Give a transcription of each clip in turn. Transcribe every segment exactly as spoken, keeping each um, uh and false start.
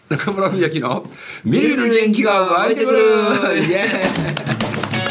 中村文明のみるみる元気が湧いてくるイエーイ。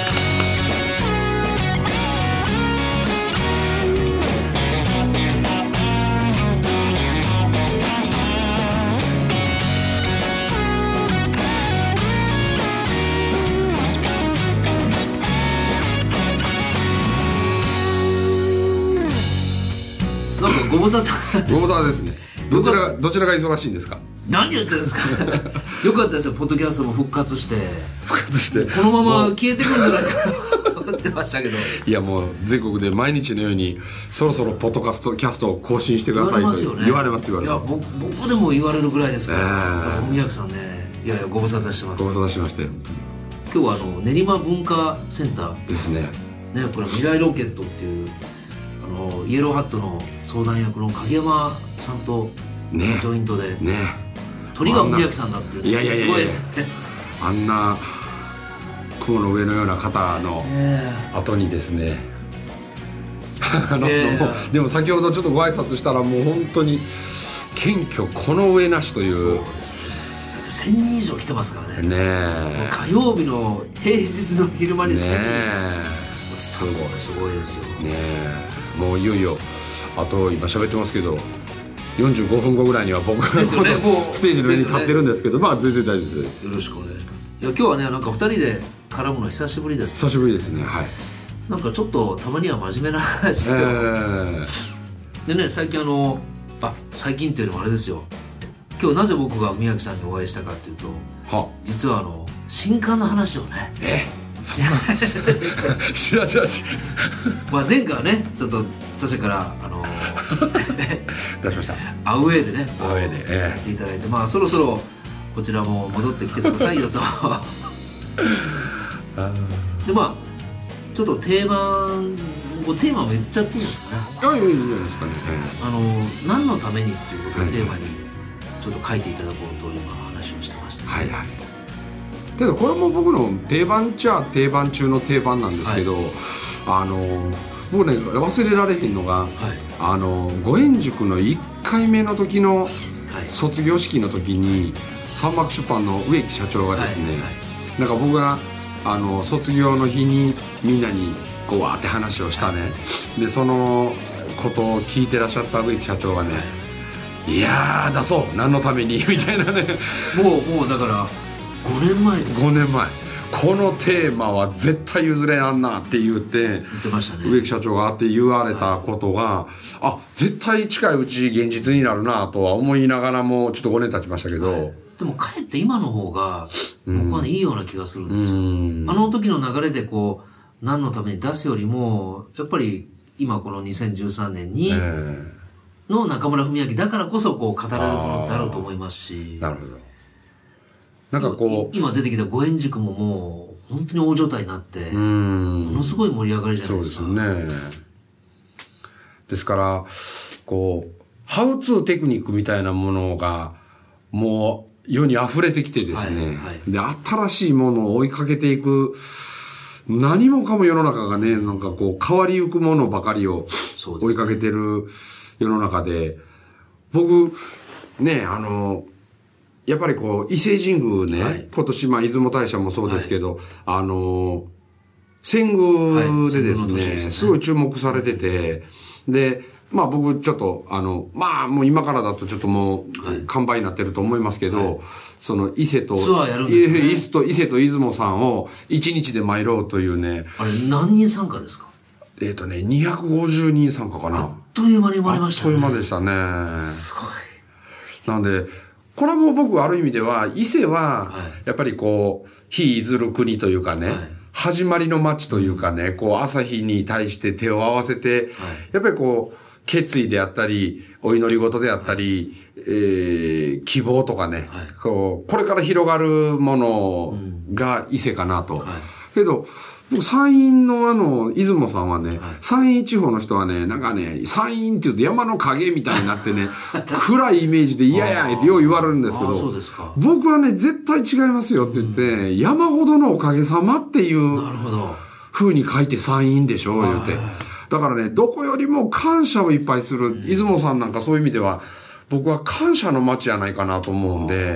なんかご無沙汰ご無沙汰ですね。どちらがどちらが忙しいんですか。 何言ってるんですかよかったですよ、ポッドキャストも復活して復活してこのまま消えてくるんじゃないかと思ってましたけど、 いやもう全国で毎日のようにそろそろポッドキャストキャストを更新してくださいと言われますよね。 言われます言われます。いや僕でも言われるぐらいですから、 えー、 宮城さんね、いやいやご無沙汰してます。 ご無沙汰しましたよ。 今日はあの練馬文化センターですね。 ね、これ未来ロケットっていうあのイエローハットの相談役の影山さんとね、 ジョイントで、 ね、 鳥が文明さんだっていう、 いやいやいやいや、 すごいですね。 あんな雲の上のような方の後にですね、話すのも、えー、でも先ほどちょっとご挨拶したらもう本当に謙虚この上なしという。 そうですね、だってせんにん以上来てますからね。 ねえ、 火曜日の平日の昼間にせんにん、ね、 すごいすごいですよね。 え、もういよいよあと今喋ってますけどよんじゅうごふんごぐらいには僕が、ね、ステージの上に立ってるんですけど、ね、まあ全然大丈夫です。 よろしくお願いします。いや今日はね、なんかふたりで絡むの久しぶりです。 久しぶりですね。はい。 なんかちょっとたまには真面目な話、えー、でね、最近あのあ最近っていうのもあれですよ、今日なぜ僕が宮城さんにお会いしたかっていうと、は実はあの新刊の話をね、 え知ら知ら知らまあ前回はねちょっと他社からあの出しました。 アウェーでね、 アウェーで、えー、 やっていただいて、まあそろそろこちらも戻ってきてくださいよとでまあちょっと定番テーマも言っちゃっていいですかね。 あ、いいんじゃないですかね。 あの何のためにっていうことをテーマにちょっと書いていただこうと今話をしてました、ね。 はいはい。けどこれも僕の定番っちゃ定番中の定番なんですけど、はい、あの僕ね忘れられへんのが、はい、あの五円塾のいっかいめの時の卒業式の時に三幕出版の植木社長がですね、はいはい、なんか僕があの卒業の日にみんなにこうわーって話をしたね、はい、でそのことを聞いてらっしゃった植木社長がね、はい、いやー出そう何のためにみたいなねもうもうだからごねんまえです。 ごねんまえ、このテーマは絶対譲れやんなって言って言ってましたね。 植木社長があって言われたことが、はい、あ絶対近いうち現実になるなとは思いながらもちょっとごねん経ちましたけど、はい、 でもかえって今の方が僕はね、うん、いいような気がするんですよ。あの時の流れでこう何のために出すよりもやっぱり今このにせんじゅうさんねんにの中村文明だからこそこう語られるものってあると思いますし。 なるほど。なんかこう今出てきた五円塾ももう本当に大所帯になってものすごい盛り上がりじゃないですか。 そうですね。ですからこうハウツーテクニックみたいなものがもう世に溢れてきてですね、はいはい、で新しいものを追いかけていく何もかも世の中がねなんかこう変わりゆくものばかりを追いかけてる世の中で、僕ねあのやっぱりこう伊勢神宮ね、はい、今年まあ出雲大社もそうですけど、はい、あの遷宮でですね、はい、ですねすごい注目されてて、でまあ僕ちょっとあのまあもう今からだとちょっともう完売になってると思いますけど、はい、その伊勢とツアーやるんですね、 伊勢と伊勢と出雲さんを一日で参ろうというね。 あれ何人参加ですか。 えっ、ー、とねにひゃくごじゅうにん参加かな。 あっという間に生まれましたね。 あっという間でしたね。 すごい。 なんでこれも僕ある意味では伊勢はやっぱりこう日出る国というかね、はい、始まりの街というかね、こう朝日に対して手を合わせて、はい、やっぱりこう決意であったりお祈り事であったり、はい、えー、希望とかね、はい、こうこれから広がるものが伊勢かなと、はい、けど僕山陰のあの出雲さんはね、はい、山陰地方の人はねなんかね山陰って言うと山の影みたいになってね暗いイメージで嫌やってよう言われるんですけど、 そうですか。 僕はね絶対違いますよって言って、うん、山ほどのおかげさまっていう風に書いて山陰でしょ言うて、だからねどこよりも感謝をいっぱいする、うん、出雲さんなんかそういう意味では僕は感謝の街じゃないかなと思うんで、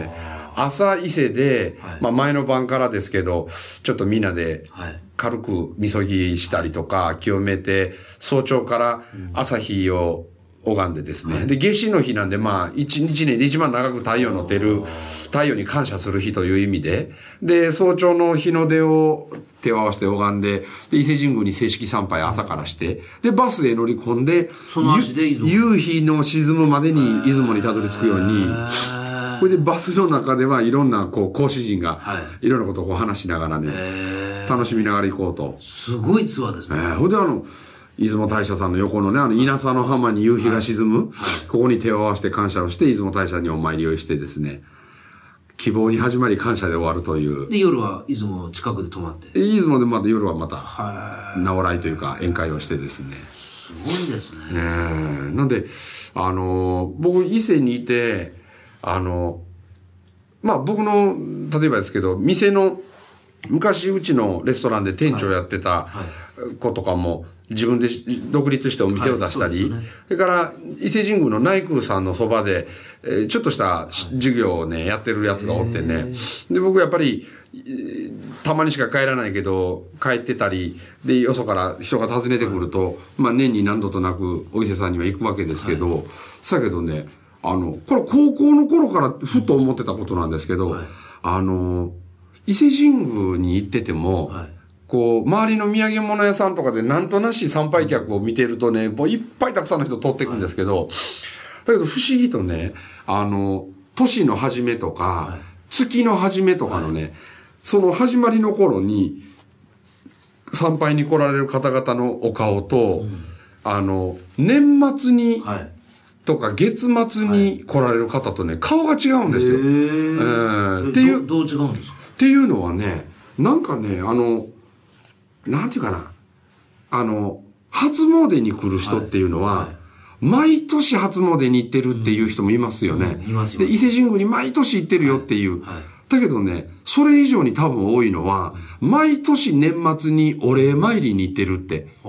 朝伊勢で、はい、まあ前の晩からですけど、ちょっとみんなで軽くみそぎしたりとか、清めて、早朝から朝日を拝んでですね。はい、で、夏至の日なんで、まあ、一日年で一番長く太陽の出る、太陽に感謝する日という意味で、で、早朝の日の出を手を合わせて拝んで、で、伊勢神宮に正式参拝朝からして、で、バスへ乗り込んで、 その足で出雲夕日の沈むまでに出雲にたどり着くように、これでバスの中ではいろんな、こう、講師陣が、いろんなことをこう話しながらね、楽しみながら行こうと。 すごいツアーですね。 えー、ほんであの、出雲大社さんの横のね、あの、稲佐の浜に夕日が沈む、はいはい、ここに手を合わせて感謝をして、出雲大社にお参りをしてですね、希望に始まり感謝で終わるという。 で、夜は出雲近くで泊まって。 出雲でまた夜はまた、直来というか宴会をしてですね。 すごいですね。 ねなんで、あの、僕、伊勢にいて、あの、まあ僕の、例えばですけど、店の、昔うちのレストランで店長やってた子とかも自分で独立してお店を出したり、はい そ, ね、それから伊勢神宮の内宮さんのそばで、えー、ちょっとした授業をね、やってるやつがおってね。で、僕やっぱり、たまにしか帰らないけど、帰ってたり、で、よそから人が訪ねてくると、はい、まあ年に何度となくお伊勢さんには行くわけですけど、はい、そやけどね、あの、これ高校の頃からふと思ってたことなんですけど、はい、あの、伊勢神宮に行ってても、はい、こう、周りの土産物屋さんとかでなんとなし参拝客を見てるとね、もういっぱいたくさんの人通っていくんですけど、はい、だけど不思議とね、あの、年の初めとか、はい、月の初めとかのね、はい、その始まりの頃に、参拝に来られる方々のお顔と、うん、あの、年末に、はい、とか月末に来られる方とね、顔が違うんですよ。へー。えー、っていう。 どう違うんですか？ っていうのはね、なんかね、あの、なんていうかな、あの、初詣に来る人っていうのは、はいはい、毎年初詣に行ってるっていう人もいますよね。うんうん、いますいます。で、伊勢神宮に毎年行ってるよっていう。はいはい、だけどね、それ以上に多分多いのは、毎年年末にお礼参りに行ってるって。うん。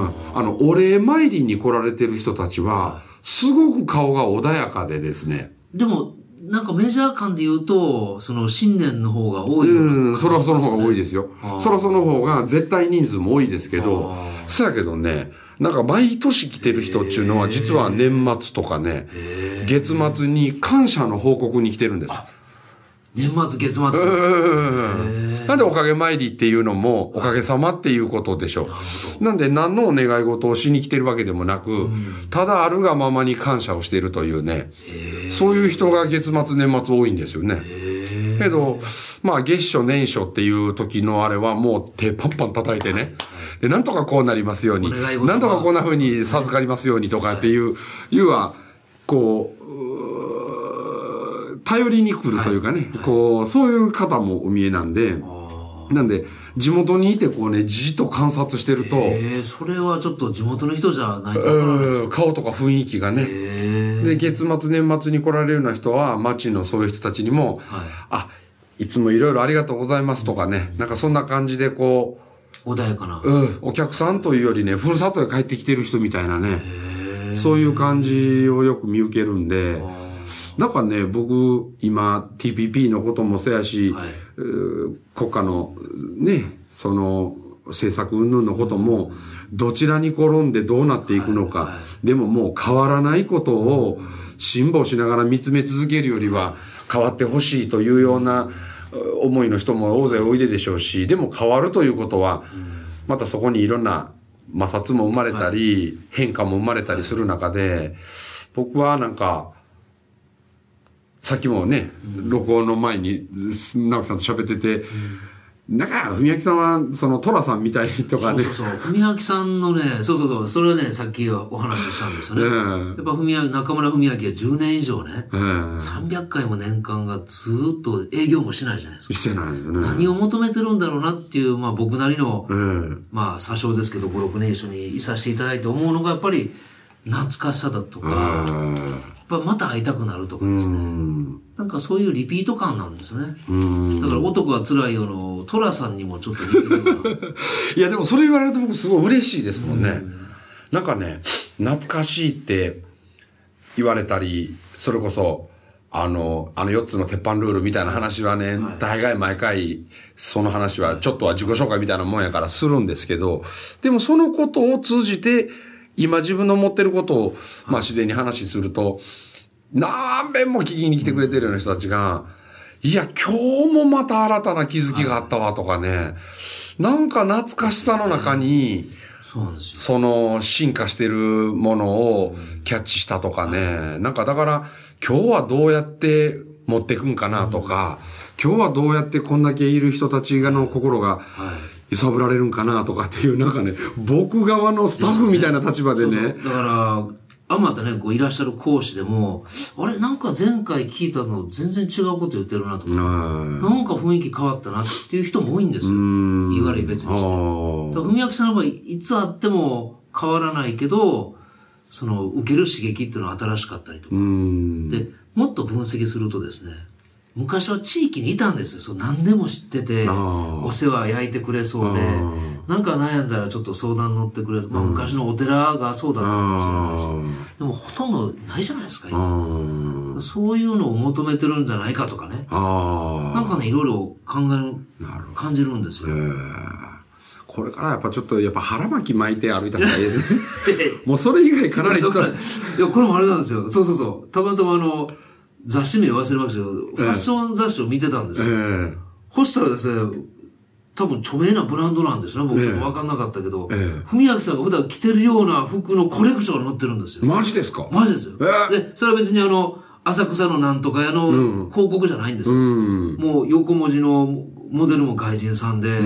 あの、お礼参りに来られてる人たちは、すごく顔が穏やかでですね。 でも、なんかメジャー感で言うと、その新年の方が多い、ね。 うん、それはその方が多いですよ。それはその方が絶対人数も多いですけど、そやけどね、なんか毎年来てる人っていうのは実は年末とかね、月末に感謝の報告に来てるんです。 年末月末。 なんでおかげ参りっていうのもおかげさまっていうことでしょう。なんで何のお願い事をしに来てるわけでもなく、ただあるがままに感謝をしているというね、そういう人が月末年末多いんですよね。けど、まあ月初年初っていう時のあれはもう手パンパン叩いてね、で、なんとかこうなりますように、なんとかこんな風に授かりますようにとかっていう、いうは、こう、頼りに来るというかね、はい、こう、そういう方もお見えなんで、なんで、地元にいてこうね、じっと観察してると、 えー、それはちょっと地元の人じゃないとわからないです。 顔とか雰囲気がね。で、月末年末に来られるような人は、町のそういう人たちにも、はい、あ、いつもいろいろありがとうございますとかね、うん、なんかそんな感じでこう、穏やかな。 うん、お客さんというよりね、ふるさとへ帰ってきてる人みたいなね、そういう感じをよく見受けるんで、だからね、僕、今、ティーピーピー のこともそうやし、はい、国家のね、その、政策云々のことも、どちらに転んでどうなっていくのか、はいはい、でももう変わらないことを辛抱しながら見つめ続けるよりは、変わってほしいというような思いの人も大勢おいででしょうし、でも変わるということは、またそこにいろんな摩擦も生まれたり、はい、変化も生まれたりする中で、僕はなんか、さっきもね、うん、録音の前に直樹さんと喋ってて、うん、なんか、文明さんは、その、トラさんみたいとかね。 そうそうそう。文明さんのね、そうそうそう、それはね、さっきお話ししたんですよね。うん、やっぱ文明、中村文明はじゅうねん以上ね、うん、さんびゃっかいも年間がずーっと営業もしないじゃないですか。 してないよね。 何を求めてるんだろうなっていう、まあ僕なりの、うん、まあ、詐称ですけど、ご、ろくねん一緒にいさせていただいて思うのが、やっぱり、懐かしさだとか、うんやっぱまた会いたくなるとかですね。なんかそういうリピート感なんですよね。だから男は辛いよのトラさんにもちょっと似てるような。 いやでもそれ言われると僕すごい嬉しいですもんね。んなんかね、懐かしいって言われたり、それこそ、 あの、あのよっつの鉄板ルールみたいな話はね、はい、大概毎回、その話はちょっとは自己紹介みたいなもんやからするんですけど、でもそのことを通じて、今自分の持ってることを、まあ自然に話すると、何遍も聞きに来てくれてるような人たちが、いや、今日もまた新たな気づきがあったわとかね、なんか懐かしさの中に、 そうなんですよ。 その進化してるものをキャッチしたとかね、なんかだから今日はどうやって持っていくんかなとか、今日はどうやってこんだけいる人たちの心が揺さぶられるんかなとかっていう、なんかね、僕側のスタッフみたいな立場でね。 そうそうだから、あまたね、こういらっしゃる講師でも、あれ、なんか前回聞いたの全然違うこと言ってるなとか、なんか雰囲気変わったなっていう人も多いんですよ。言われ別にして。文明さんの場合、いつあっても変わらないけど、その、受ける刺激っていうのは新しかったりとか。で、もっと分析するとですね、昔は地域にいたんですよ。そう何でも知ってて、お世話焼いてくれそうで、なんか悩んだらちょっと相談乗ってくれ、まあ、昔のお寺がそうだったかもしれないし、でもほとんどないじゃないですか、今。そういうのを求めてるんじゃないかとかね。なんかね、いろいろ考える、感じるんですよ。 これからやっぱちょっと、やっぱ腹巻き巻いて歩いた方がいいですね。もうそれ以外かなり。いや、 これもあれなんですよ。そうそうそう。たまたまあの、雑誌名忘れましたけど、ファッション雑誌を見てたんですよ。えー、そしたらですね、多分著名なブランドなんですね。僕ちょっと分かんなかったけど、えー、文明さんが普段着てるような服のコレクションが載ってるんですよ。 マジですか？ マジですよ。えー、で、それは別にあの、浅草のなんとか屋の広告じゃないんですよ。うん、もう横文字のモデルも外人さんで、うん、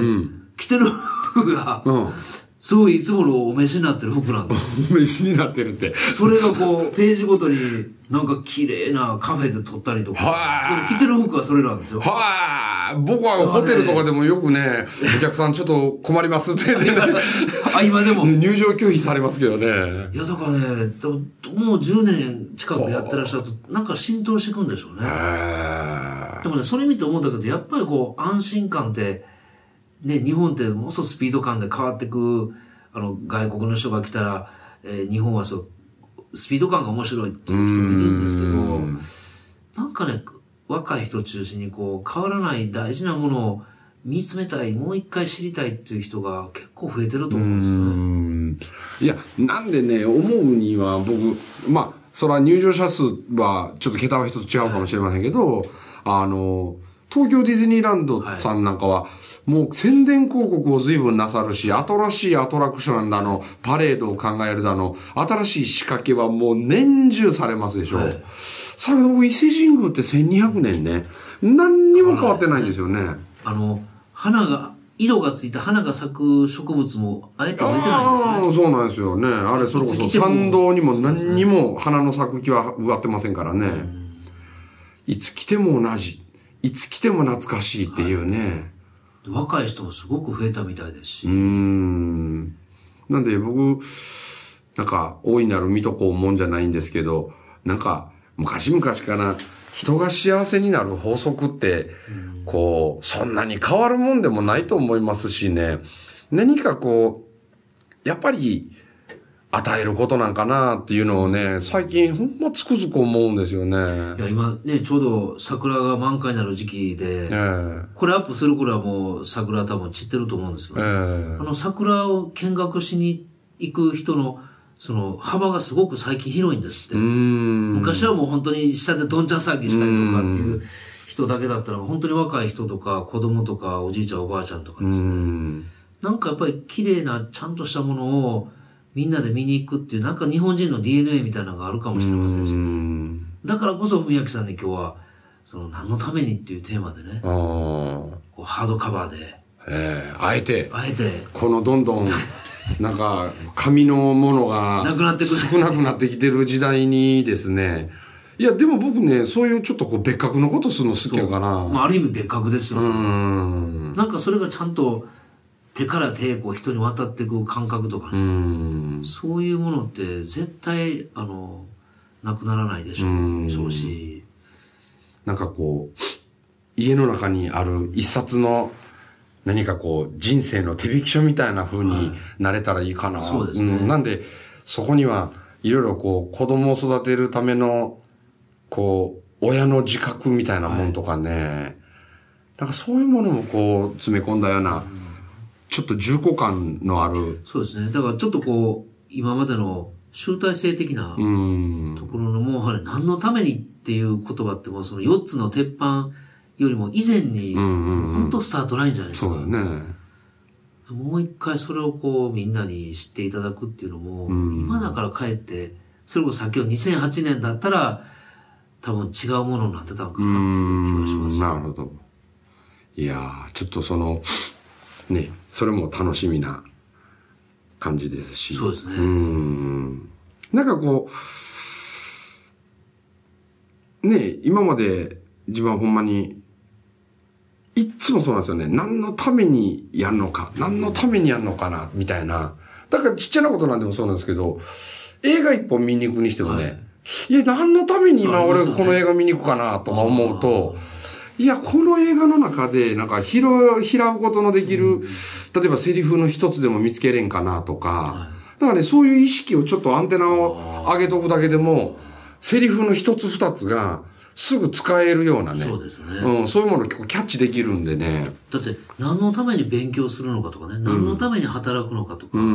着てる服が、うんすごいいつものお召しになってる服なんです。 お召しになってるって。 それがこう、ページごとになんか綺麗なカフェで撮ったりとか。でも着てる服はそれなんですよ。 はぁ僕はホテルとかでもよくね、お客さんちょっと困りますって言って、ね、 あ、今でも。 入場拒否されますけどね。 いや、だからね、もうじゅうねん近くやってらっしゃると、なんか浸透していくんでしょうね。でもね、それ見て思ったけど、やっぱりこう、安心感って、ね、日本ってもうそうスピード感で変わってく、あの、外国の人が来たら、えー、日本はそう、スピード感が面白いっていう人もいるんですけど、なんかね、若い人中心にこう、変わらない大事なものを見つめたい、もう一回知りたいっていう人が結構増えてると思うんですね。いや、なんでね、思うには僕、まあ、それは入場者数はちょっと桁は一つ違うかもしれませんけど、はい、あの、東京ディズニーランドさんなんかは、もう宣伝広告を随分なさるし、新しいアトラクションだの、パレードを考えるだの、新しい仕掛けはもう年中されますでしょ。はい、それ僕、伊勢神宮ってせんにひゃくねんね、何にも変わってないんですよね。 あの、花が、色がついた花が咲く植物もあえて植えてないんですよね。 そうなんですよね。あれ、それこそ参道にも何にも花の咲く木は植わってませんからね。いつ来ても同じ。いつ来ても懐かしいっていうね。 はい、若い人もすごく増えたみたいですし。 うーん。なんで僕、なんか、大いなる水戸黄門じゃないんですけど、なんか、昔々から人が幸せになる法則って、こう、そんなに変わるもんでもないと思いますしね。何かこう、やっぱり、与えることなんかなっていうのをね、最近ほんまつくづく思うんですよね。 いや、今ね、ちょうど桜が満開になる時期で、えー、これアップする頃はもう桜多分散ってると思うんですよね。えー、あの桜を見学しに行く人の、その幅がすごく最近広いんですって。昔はもう本当に下でどんちゃん騒ぎしたりとかっていう人だけだったら、本当に若い人とか子供とかおじいちゃんおばあちゃんとかですね。なんかやっぱり綺麗なちゃんとしたものをみんなで見に行くっていう、なんか日本人の ディーエヌエー みたいなのがあるかもしれませんし、ね、だからこそ文明さんに今日は、その何のためにっていうテーマでね、こうハードカバーで、 えー、あえて、 あえて、 このどんどん、なんか、紙のものが、 なくなってくる。 少なくなってきてる時代にですね、いや、でも僕ね、そういうちょっとこう別格のことするの好きやから。 まあ、ある意味別格ですよ。うんなんかそれがちゃんと、手から手こう人に渡っていく感覚とかね、うんそういうものって絶対あのなくならないでしょうし、 なんかこう家の中にある一冊の何かこう人生の手引き書みたいな風になれたらいいかな、はい、そうですね、うん、なんでそこにはいろいろこう子供を育てるためのこう親の自覚みたいなもんとかね、はい、なんかそういうものもこう詰め込んだような、うん、ちょっと重厚感のある。 そうですね。だからちょっとこう、今までの集大成的なところのもう、何のためにっていう言葉ってもうそのよっつの鉄板よりも以前に、本当スタートラインじゃないですか。 そうだね。 もう一回それをこうみんなに知っていただくっていうのも、今だからかえって、それこそ先ほどにせんはちねんだったら、多分違うものになってたのかなっていう気がします。 なるほど。いやー、ちょっとその、ね、それも楽しみな感じですし。 そうですね。 うん。なんかこう、ね、今まで自分はほんまに、いっつもそうなんですよね。何のためにやるのか、何のためにやるのかな、みたいな。だからちっちゃなことなんでもそうなんですけど、映画一本見に行くにしてもね、はい、いや、何のために今俺この映画見に行くかな、とか思うと、いや、この映画の中で、なんか、拾う、拾うことのできる、例えばセリフの一つでも見つけれんかなとか、だからね、そういう意識をちょっとアンテナを上げとくだけでも、セリフの一つ二つが、すぐ使えるようなね。 そうですね。 うん、そういうものをキャッチできるんでね。 だって、何のために勉強するのかとかね、何のために働くのかとか、うん、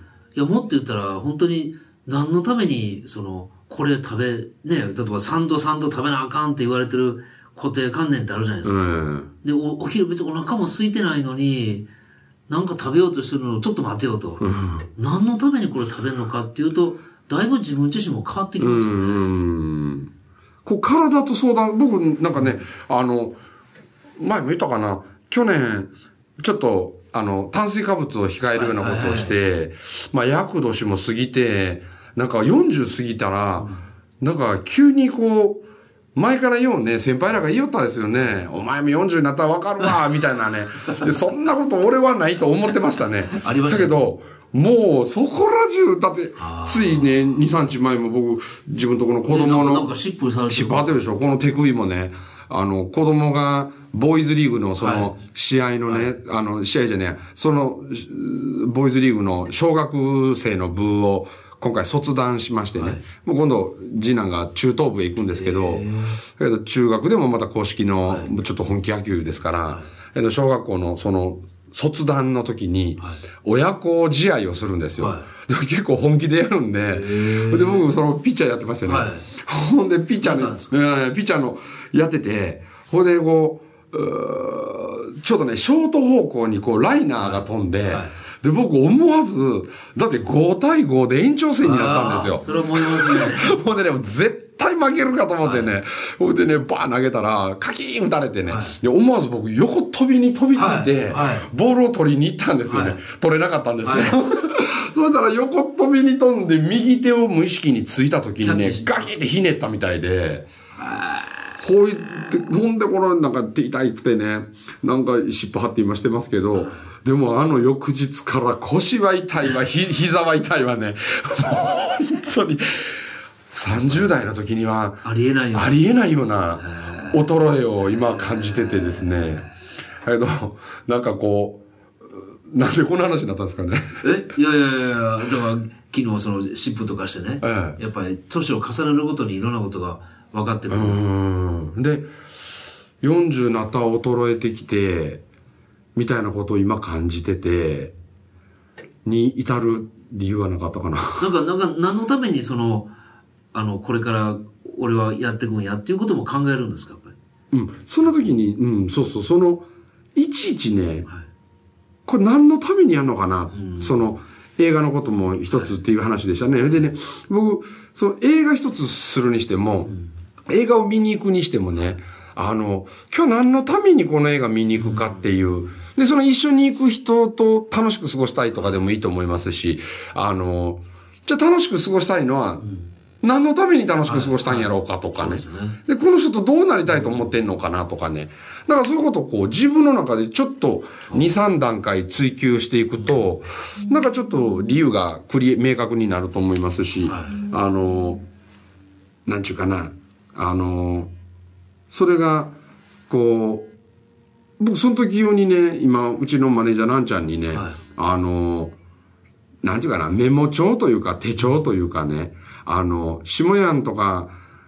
いや、もっと言ったら、本当に、何のために、その、これ食べ、ね、例えばさんどさんど食べなあかんって言われてる固定観念ってあるじゃないですか。うん、でお、お昼別にお腹も空いてないのに、なんか食べようとしてるのをちょっと待てよと。うん、何のためにこれ食べるのかっていうと、だいぶ自分自身も変わってきますよね。うんこう体と相談、僕なんかね、あの、前も言ったかな、去年、ちょっと、あの、炭水化物を控えるようなことをして、はいはいはい、まあ、厄年も過ぎて、なんかよんじゅう過ぎたら、うん、なんか急にこう、前からようね、先輩らが言いよったんですよね。お前もよんじゅうになったらわかるわ、みたいなね。で、そんなこと俺はないと思ってましたね。 ありました。 だけど、もう、そこら中、だって、ついね、に、さんにちまえも僕、自分とこの子供の、 なんか湿布されてる。 湿布貼ってるでしょ。この手首もね、あの、子供が、ボーイズリーグのその、試合のね、はい、あの、試合じゃねえ、その、ボーイズリーグの小学生の部を、今回卒団しましてね、はい、もう今度、次男が中等部へ行くんですけど、けど中学でもまた公式の、ちょっと本気野球ですから、はい、小学校のその、卒団の時に、親子試合をするんですよ。はい、で結構本気でやるんで、で、僕、その、ピッチャーやってましたよね。はい、ほんで、ピッチャーね、ねピッチャーの、やってて、ほんで、こう、うちょっとね、ショート方向にこう、ライナーが飛んで、はいはいで、僕思わず、だってごたいごで延長戦になったんですよ。 それ思いますね。 ほんでね、絶対負けるかと思ってね、はい、ほんでね、バー投げたら、カキーン打たれてね、はい、で思わず僕横飛びに飛びついて、はいはい、ボールを取りに行ったんですよね。はい、取れなかったんですけど。はい、そしたら横飛びに飛んで、右手を無意識についた時にね、ガキーってひねったみたいで、こういって、飛んでこのなんか手痛くてね、なんか湿布貼って今してますけど、でもあの翌日から腰は痛いわ、ひ、膝は痛いわね。本当に、さんじゅう代の時には、 ありえないような、 ありえないような衰えを今感じててですね。けど、なんかこう、なんでこの話になったんですかね。 えいやいやいや、だから昨日その湿布とかしてね、ええ、やっぱり年を重ねるごとにいろんなことが分かってくる。 うんで、よんじゅうなった衰えてきて、みたいなことを今感じてて、に至る理由はなかったかな。 なんか、なんか、何のためにその、あの、これから俺はやっていくんやっていうことも考えるんですか、やっぱり。うん。その時に、うん、そうそう、その、いちいちね、はい、これ何のためにやるのかな、うん、その、映画のことも一つっていう話でしたね。はい、でね、僕、その映画一つするにしても、うん、映画を見に行くにしてもね、あの、今日何のためにこの映画見に行くかっていう、うんで、その一緒に行く人と楽しく過ごしたいとかでもいいと思いますし、あの、じゃあ楽しく過ごしたいのは、うん、何のために楽しく過ごしたんやろうかとかね。はいはい、でねで、この人とどうなりたいと思ってんのかなとかね。だからそういうことをこう自分の中でちょっとに、さん段階追求していくと、なんかちょっと理由がクリ明確になると思いますし、はい、あの、なんちゅうかな、あの、それが、こう、僕、その時用にね、今、うちのマネージャーなんちゃんにね、はい、あの、なんていうかな、メモ帳というか手帳というかね、あの、下やんとか、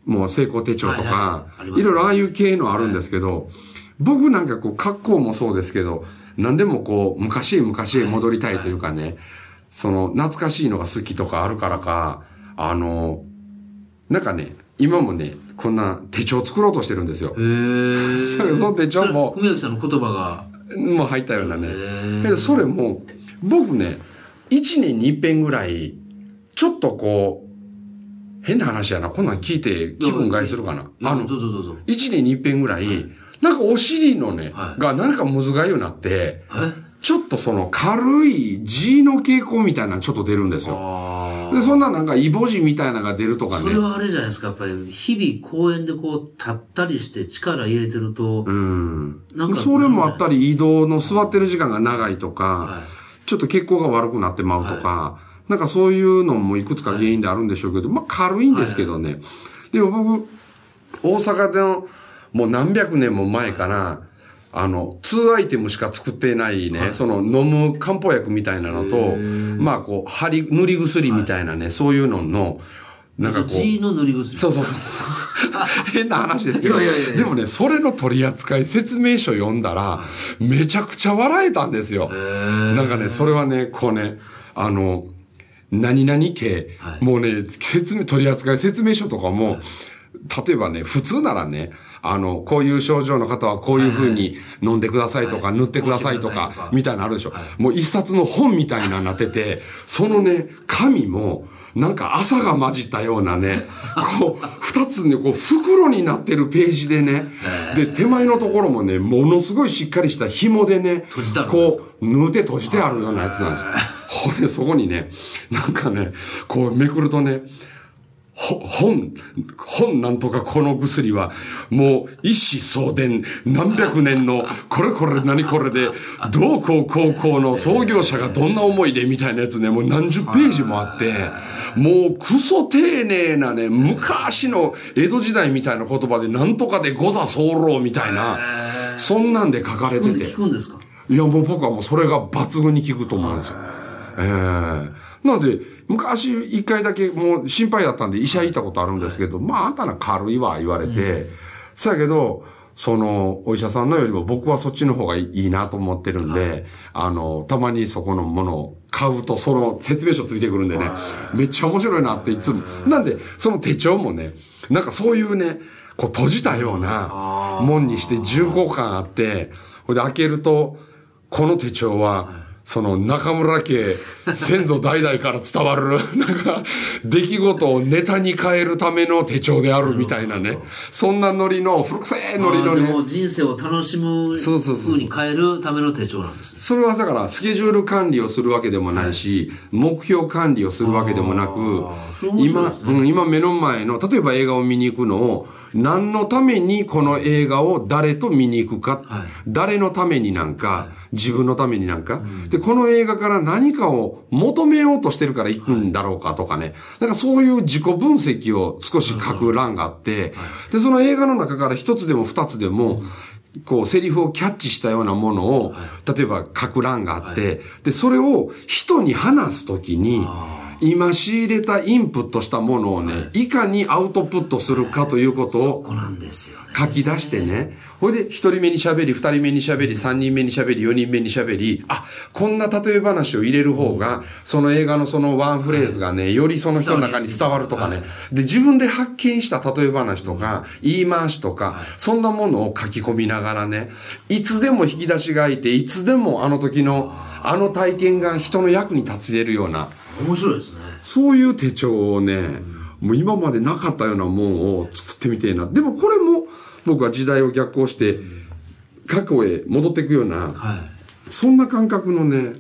もう成功手帳とか、いろいろああいう系のあるんですけど、僕なんかこう、格好もそうですけど、何でもこう、昔へ昔へ戻りたいというかね、その、懐かしいのが好きとかあるからか、あの、なんかね、今もね、こんな手帳作ろうとしてるんですよ。へー。 それ、その手帳も、 文明さんの言葉が。 もう入ったようなね。でそれも、僕ね、一年に一遍ぐらい、ちょっとこう、変な話やな、こんなん聞いて気分害するかな。 あの、どうぞどうぞ。 一年に一遍ぐらい、はい、なんかお尻のね、はい、がなんかむずがゆになって、ちょっとその軽い G の傾向みたいなのちょっと出るんですよ。で、そんななんかイボ痔みたいなのが出るとかね。 それはあれじゃないですか、やっぱり日々公園でこう立ったりして力入れてると。 うん。なんかそれもあったり移動の座ってる時間が長いとか、はい、ちょっと血行が悪くなってまうとか、はい、なんかそういうのもいくつか原因であるんでしょうけど、まあ軽いんですけどね。はいはい、でも僕、大阪でのもう何百年も前から、あの、にアイテムしか作ってないね、はい、その飲む漢方薬みたいなのと、まあこう、針、塗り薬みたいなね、はい、そういうのの、 なんかこう。G の塗り薬。 そうそうそう。変な話ですけど。いやいやいやでもね、それの取扱説明書読んだら、めちゃくちゃ笑えたんですよ。なんかね、それはね、こうね、あの、何々系、はい、もうね、説明、取扱説明書とかも、はい、例えばね、普通ならね、あの、こういう症状の方はこういう風に飲んでくださいとか、はいはい、塗ってくださいとか、みたいなのあるでしょ。はい、もう一冊の本みたいなになってて、そのね、紙も、なんか朝が混じったようなね、こう、二つね、こう、袋になってるページでね、で、手前のところもね、ものすごいしっかりした紐でね、こう、縫って閉じてあるようなやつなんですよ。ほれ、そこにね、なんかね、こうめくるとね、ほ、本、本なんとかこの薬は、もう一子相伝何百年の、これこれ何これで、同校高校の創業者がどんな思いでみたいなやつね、もう何十ページもあって、もうクソ丁寧なね、昔の江戸時代みたいな言葉でなんとかで御座候みたいな、そんなんで書かれてて。 聞くんですか？ いや、もう僕はもうそれが抜群に効くと思うんですよ。ええー。なんで、昔一回だけもう心配だったんで医者行ったことあるんですけど、まああんたら軽いわ言われて、そやけど、そのお医者さんのよりも僕はそっちの方がいいなと思ってるんで、あの、たまにそこのものを買うとその説明書ついてくるんでね、めっちゃ面白いなっていつも。なんで、その手帳もね、なんかそういうね、こう閉じたようなもんにして重厚感あって、これで開けると、この手帳は、その中村家先祖代々から伝わる、なんか、出来事をネタに変えるための手帳であるみたいなね。そんなノリの、古臭いノリのね。 でも人生を楽しむ風に変えるための手帳なんですね。 それはだから、スケジュール管理をするわけでもないし、目標管理をするわけでもなく、今、うん、今目の前の、例えば映画を見に行くのを、何のためにこの映画を誰と見に行くか、はい、誰のためになんか、はい、自分のためになんか、うん、で、この映画から何かを求めようとしてるから行くんだろうかとかね。だからそういう自己分析を少し書く欄があって、はい、で、その映画の中から一つでも二つでも、うん、こう、セリフをキャッチしたようなものを、はい、例えば書く欄があって、はい、で、それを人に話すときに、今仕入れたインプットしたものをね、はい、いかにアウトプットするかということを書き出してね、ほいで一人目に喋り、二人目に喋り、三人目に喋り、四人目に喋り、あ、こんな例え話を入れる方が、その映画のそのワンフレーズがね、よりその人の中に伝わるとかね、で、自分で発見した例え話とか、言い回しとか、そんなものを書き込みながらね、いつでも引き出しがいて、いつでもあの時の、あの体験が人の役に立つれるような、 面白いですね。 そういう手帳をね、うん、もう今までなかったようなもんを作ってみてえな。でもこれも僕は時代を逆行して過去へ戻っていくような、はい、そんな感覚のね。うん、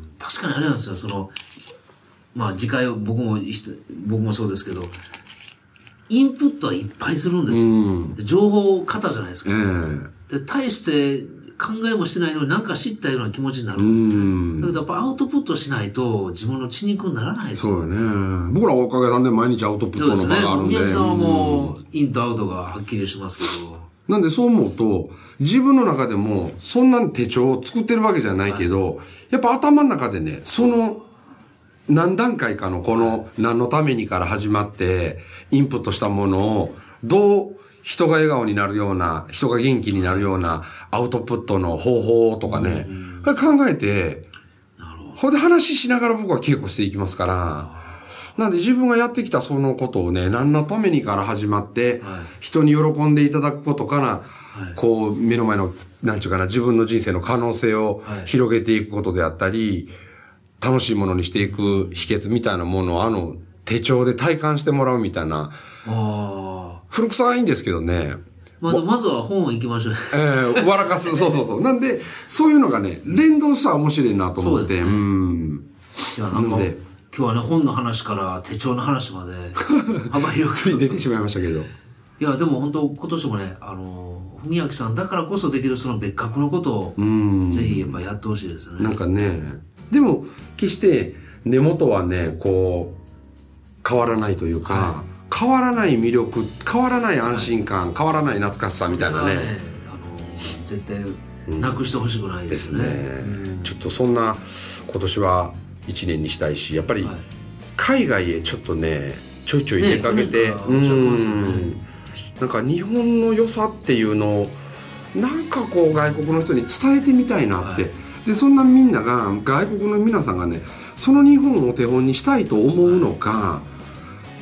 確かにあれなんですよ。そのまあ次回僕も僕もそうですけど、インプットはいっぱいするんですよ。うん、情報型じゃないですか。えー、で対して考えもしてないのに何か知ったような気持ちになるんですね。だけどやっぱアウトプットしないと自分の血肉にならないですよ。 そうだね。僕らおかげさんで毎日アウトプットの場があるんで。 そうですね。宮城さんはもうインとアウトがはっきりしますけど。 なんでそう思うと、自分の中でもそんな手帳を作ってるわけじゃないけど、はい、やっぱ頭の中でね、その何段階かのこの何のためにから始まってインプットしたものをどう人が笑顔になるような、人が元気になるようなアウトプットの方法とかね、考えて、ほんで話しながら僕は稽古していきますから、なんで自分がやってきたそのことをね、何のためにから始まって、人に喜んでいただくことから、こう目の前の、なんちゅうかな、自分の人生の可能性を広げていくことであったり、楽しいものにしていく秘訣みたいなものをあの手帳で体感してもらうみたいな、あ古臭いんですけどね。 まあ、まずは本を行きましょう。 ええー、笑かす。そうそうそう。なんで、そういうのがね、連動したら面白いなと思って。うですね。うん。 いや、なんか、今日はね、本の話から手帳の話まで、幅広く。 つい出てしまいましたけど。 いや、でも本当、今年もね、あの、文明さんだからこそできるその別格のことを、うん、ぜひやっぱやってほしいですよね。 なんかね、でも、決して根元はね、こう、変わらないというか、はい、変わらない魅力、変わらない安心感、はい、変わらない懐かしさみたいなね。ね、 あの絶対なくしてほしくないですね。 ですね。ちょっとそんな今年はいちねんにしたいし、やっぱり海外へちょっとね、ちょいちょい出かけて、ね、うん、なんか日本の良さっていうのをなんかこう外国の人に伝えてみたいなって、はい、でそんなみんなが外国の皆さんがね、その日本を手本にしたいと思うのか、はい、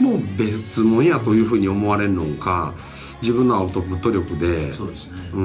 もう別物やというふうに思われるのか、自分のアウトプット力で、 そうですね、 うん、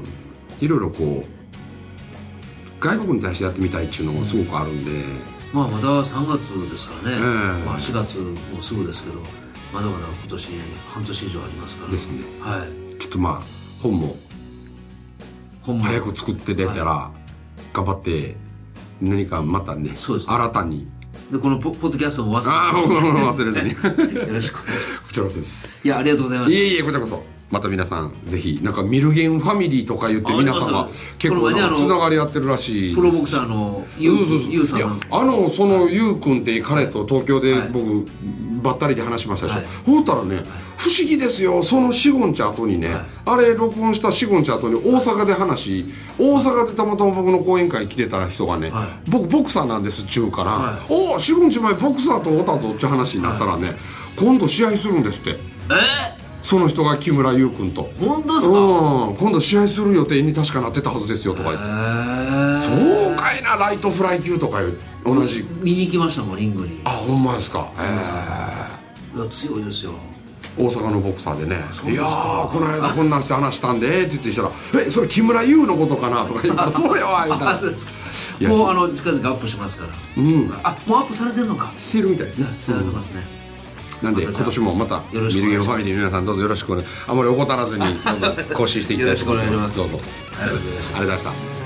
いろいろこう外国に対してやってみたいっていうのがすごくあるんで、うん、 まあまださんがつですからね、えーまあ、しがつもすぐですけど、まだまだ今年半年以上ありますからですね、 はい、 ちょっとまあ本も早く作って出たら頑張って何かまたね、そうですね、新たにでこのポッドキャストも忘れずに、 ああ忘れずによろしくお願いします。 こちらこそです。 いや、ありがとうございました。 いえいえ、こちらこそ。また皆さんぜひなんかミルゲンファミリーとか言って皆さんは結構つながり合ってるらしい。 プロボクサーのユウさん、いやあのそのユウ君って彼と東京で僕ばったりで話しましたでしょ、はい、ほったらね、はい、不思議ですよ、そのよん、ご日後にね、はい、あれ録音したよん、ご日後に大阪で話、大阪でたまたま僕の講演会来てた人がね、はい、僕ボクサーなんですっちゅうから、はい、おおよん、ご日前ボクサーと会ったぞって話になったらね、はい、今度試合するんですって。 えーその人が木村優君と。 本当ですか？ うん、今度試合する予定に確かなってたはずですよとか言って、そうかいな、ライトフライ級とかいう同じ見に行きましたもん、リングに。 あ、ほんまですか。へえ、いや強いですよ、 大阪のボクサーでね。いやー、この間こんな人話したんでって言ってしたら、え、それ木村優のことかなとか言ってそうやわみたいな。 そうですか。もうあの近々アップしますから。うん、あ、もうアップされてるのか。 してるみたいね。 されてますね。 なんで今年もまたミルゲンファミリーの皆さんどうぞよろしくお願い、あまり怠らずに更新していきたいと思います。どうぞありがとうございました。